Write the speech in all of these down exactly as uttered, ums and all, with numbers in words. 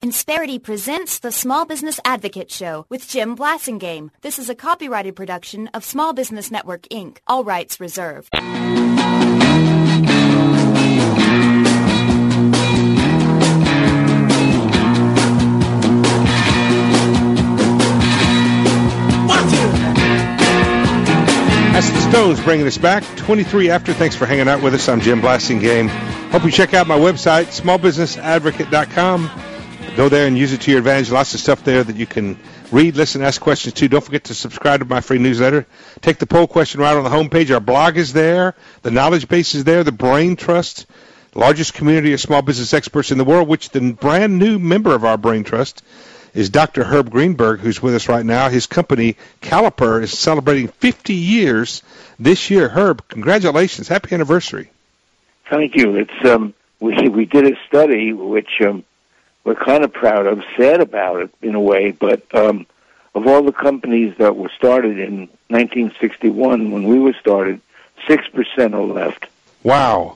Insperity presents the Small Business Advocate Show with Jim Blasingame. This is a copyrighted production of Small Business Network, Incorporated. All rights reserved. That's the Stones bringing us back. twenty-three after. Thanks for hanging out with us. I'm Jim Blasingame. Hope you check out my website, small business advocate dot com. Go there and use it to your advantage. Lots of stuff there that you can read, listen, ask questions to. Don't forget to subscribe to my free newsletter. Take the poll question right on the homepage. Our blog is there. The knowledge base is there. The Brain Trust, largest community of small business experts in the world, which the brand new member of our Brain Trust is Doctor Herb Greenberg, who's with us right now. His company, Caliper, is celebrating fifty years this year. Herb, congratulations. Happy anniversary. Thank you. It's um, we we did a study which um, we're kind of proud of, sad about it in a way, but um, of all the companies that were started in nineteen sixty-one, when we were started, six percent are left. Wow.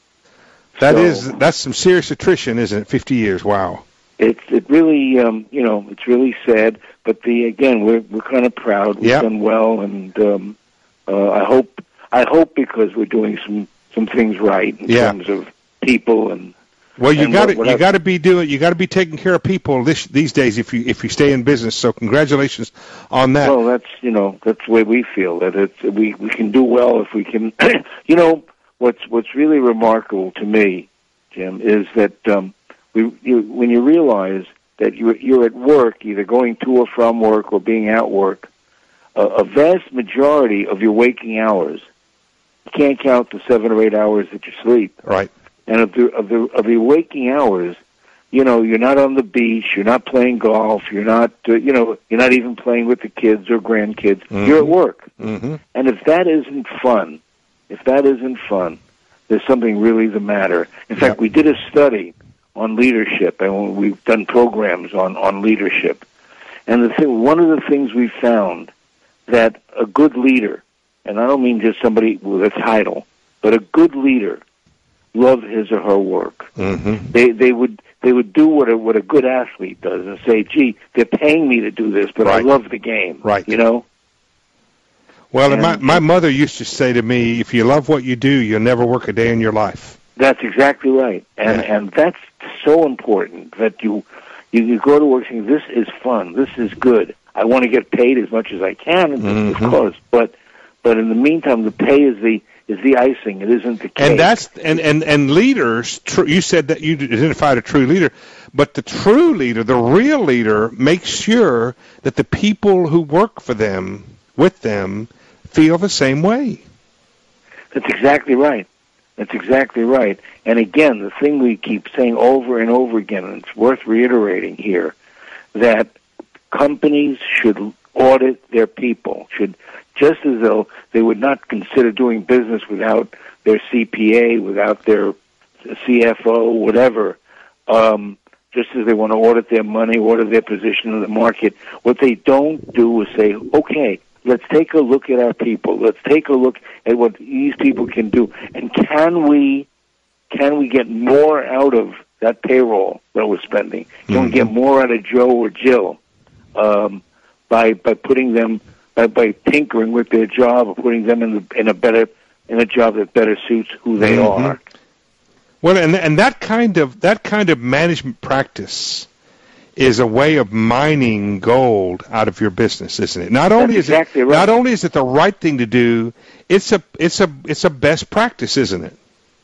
That so, is, that's some serious attrition, isn't it? fifty years, wow. It's it really, um, you know, it's really sad, but the again, we're we're kind of proud. We've yep. done well, and um, uh, I hope I hope because we're doing some, some things right in yeah. terms of people and. Well, you got to you got to be doing you got to be taking care of people this, these days if you if you stay in business. So congratulations on that. Well, that's you know that's the way we feel that it's we we can do well if we can. You know what's what's really remarkable to me, Jim, is that um, we you, when you realize that you're you're at work, either going to or from work or being at work, uh, a vast majority of your waking hours, you can't count the seven or eight hours that you sleep. Right. And of the of the of your waking hours, you know, you're not on the beach, you're not playing golf, you're not, uh, you know, you're not even playing with the kids or grandkids. Mm-hmm. You're at work. Mm-hmm. And if that isn't fun, if that isn't fun, there's something really the matter. In fact, yep. we did a study on leadership, and we've done programs on on leadership. And the thing, one of the things we found that a good leader, and I don't mean just somebody with a title, but a good leader love his or her work. Mm-hmm. They they would they would do what a what a good athlete does and say, "Gee, they're paying me to do this, but right. I love the game." Right. You know. Well, and, my my mother used to say to me, "If you love what you do, you'll never work a day in your life." That's exactly right, and yeah. and that's so important that you, you you go to work saying, "This is fun. This is good. I want to get paid as much as I can, mm-hmm. of course." But but in the meantime, the pay is the is the icing. It isn't the cake. And that's and and and leaders. Tr- you said that you identified a true leader, but the true leader, the real leader, makes sure that the people who work for them, with them, feel the same way. That's exactly right. That's exactly right. And again, the thing we keep saying over and over again, and it's worth reiterating here, that companies should audit their people. Should. Just as though they would not consider doing business without their C P A, without their C F O, whatever, um, just as they want to audit their money, audit their position in the market. What they don't do is say, okay, let's take a look at our people. Let's take a look at what these people can do. And can we can we get more out of that payroll that we're spending? Can mm-hmm. we get more out of Joe or Jill um, by by putting them By, by tinkering with their job or putting them in the, in a better in a job that better suits who they mm-hmm. are. Well, and and that kind of that kind of management practice is a way of mining gold out of your business, isn't it? Not only That's is exactly it right. not only is it the right thing to do, it's a it's a it's a best practice, isn't it?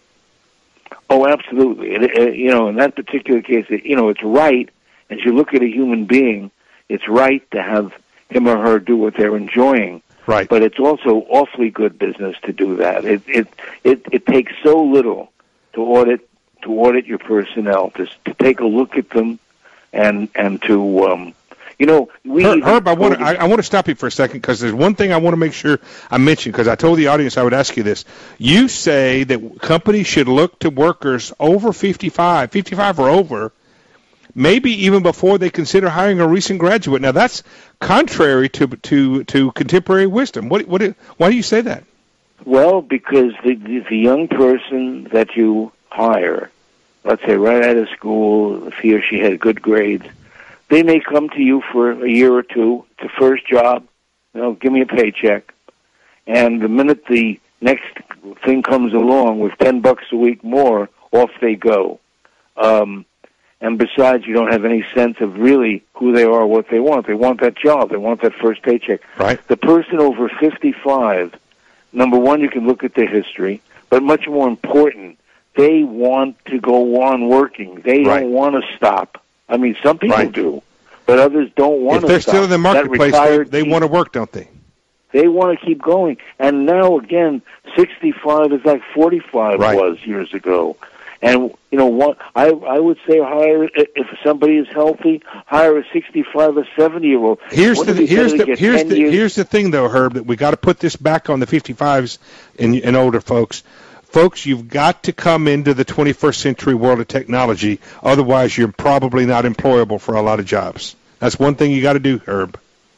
Oh, absolutely. It, it, you know, in that particular case, it, you know, it's right. As you look at a human being, it's right to have him or her do what they're enjoying. Right. But it's also awfully good business to do that. It it it, it takes so little to audit to audit your personnel, to to take a look at them, and and to um, you know we. Herb, Herb I want to I, I want to stop you for a second because there's one thing I want to make sure I mention because I told the audience I would ask you this. You say that companies should look to workers over fifty-five, fifty-five or over, maybe even before they consider hiring a recent graduate. Now, that's contrary to to to contemporary wisdom. What what why do you say that? Well, because the the, the young person that you hire let's say right out of school, if he or she had good grades, they may come to you for a year or two. It's a first job. You know, give me a paycheck. And the minute the next thing comes along with ten bucks a week more, off they go. Um, and besides, you don't have any sense of really who they are, what they want. They want that job. They want that first paycheck. Right. The person over fifty-five, number one, you can look at their history, but much more important, they want to go on working. They Right. don't want to stop. I mean, some people Right. do, but others don't want to stop. If they're still in the marketplace, they, they want to work, don't they? They want to keep going. And now, again, sixty-five is like forty-five Right. was years ago. And, you know, what I I would say hire, if somebody is healthy, hire a sixty-five or seventy-year-old. Here's the here's the here's the years? here's the thing, though, Herb, that we got to put this back on the fifty-fives and, and older folks. Folks, you've got to come into the twenty-first century world of technology. Otherwise, you're probably not employable for a lot of jobs. That's one thing you got to do, Herb.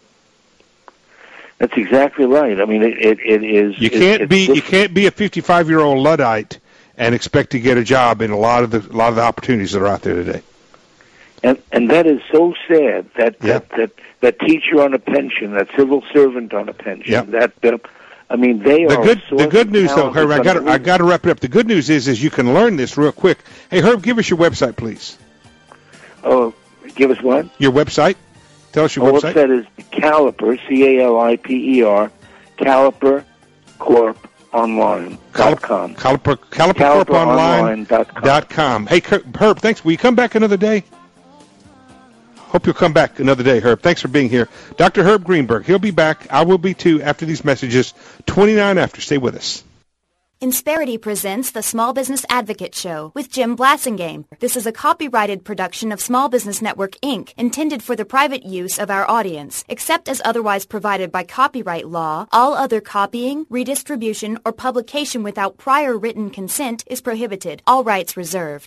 That's exactly right. I mean, it it, it is. You it, can't it's be you different. can't be a fifty-five-year-old Luddite and expect to get a job in a lot of the a lot of the opportunities that are out there today. And and that is so sad. That Yeah. that, that that teacher on a pension, that civil servant on a pension, Yeah. that. Uh, I mean, they The are. good a the source good of news, though, talent Herb, I that's got I unbelievable. got to wrap it up. The good news is is you can learn this real quick. Hey, Herb, give us your website, please. Oh, give us one. Your website. Tell us your Our website. website is Caliper, C A L I P E R, Caliper Corp Online dot com. Caliper, Caliper Corp Online dot com. Hey, Herb, thanks. Will you come back another day? Hope you'll come back another day, Herb. Thanks for being here. Doctor Herb Greenberg. He'll be back. I will be, too, after these messages. twenty-nine after. Stay with us. Insperity presents the Small Business Advocate Show with Jim Blassingame. This is a copyrighted production of Small Business Network, Incorporated, intended for the private use of our audience. Except as otherwise provided by copyright law, all other copying, redistribution, or publication without prior written consent is prohibited. All rights reserved.